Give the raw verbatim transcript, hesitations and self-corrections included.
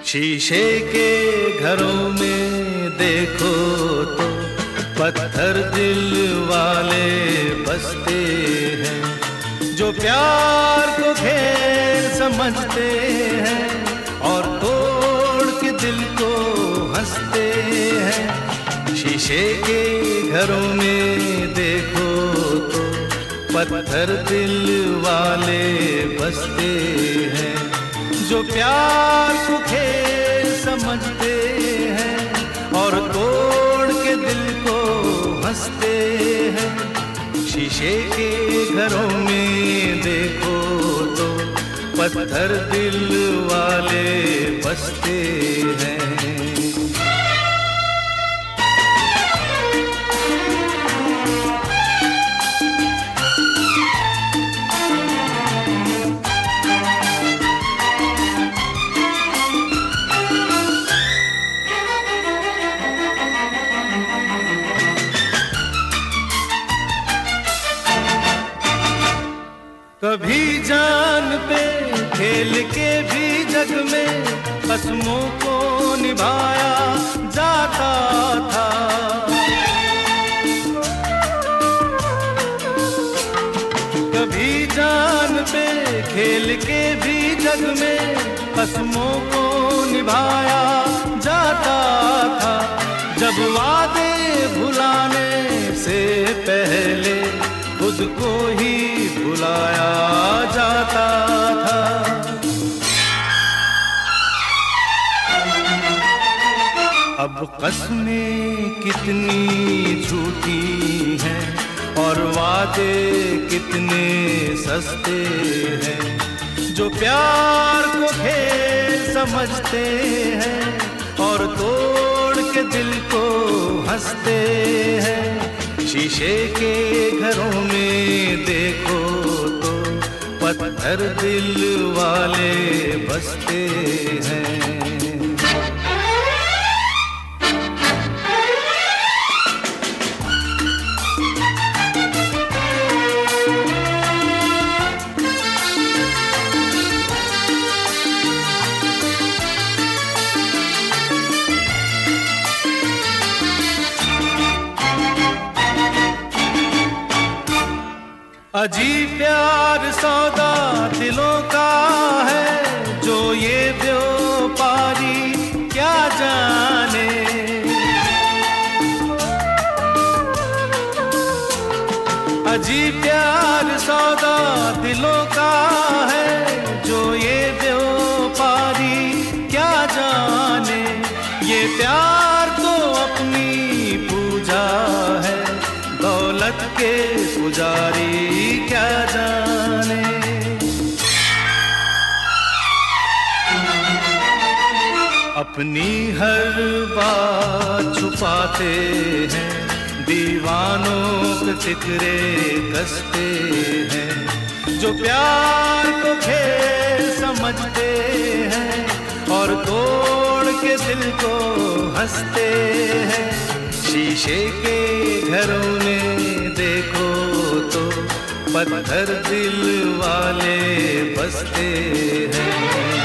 शीशे के घरों में देखो तो पत्थर दिल वाले बसते हैं, जो प्यार को खेल समझते हैं और तोड़ के दिल को हंसते हैं। शीशे के घरों में देखो तो पत्थर दिल वाले बसते हैं, जो प्यार को खेल समझते हैं और तोड़ के दिल को हंसते हैं। शीशे के घरों में देखो तो पत्थर दिल वाले बसते हैं। कभी जान पे खेल के भी जग में कसमों को निभाया जाता था। कभी जान पे खेल के भी जग में कसमों को निभाया जाता था। जब वादे भुलाने से पहले खुद को ही भुलाया जाता था। अब कसमें कितनी झूठी हैं और वादे कितने सस्ते हैं, जो प्यार को खेल समझते हैं और तोड़ के दिल को हंसते हैं। शीशे के घरों में देखो तो पत्थर दिल वाले बसते हैं। अजीब प्यार सौदा दिलों का है, जो ये व्यापारी क्या जाने। अजीब प्यार सौदा दिलों का है, जो ये व्यापारी क्या जाने। ये प्यार तो अपनी पूजा है, दौलत के पुजारी क्या जाने। अपनी हर बात छुपाते हैं, दीवानों के फिक्रे कसते हैं, जो प्यार को खेल समझते हैं और तोड़ के दिल को हंसते हैं। शीशे के घरों में देखो तो पत्थर दिल वाले बसते हैं।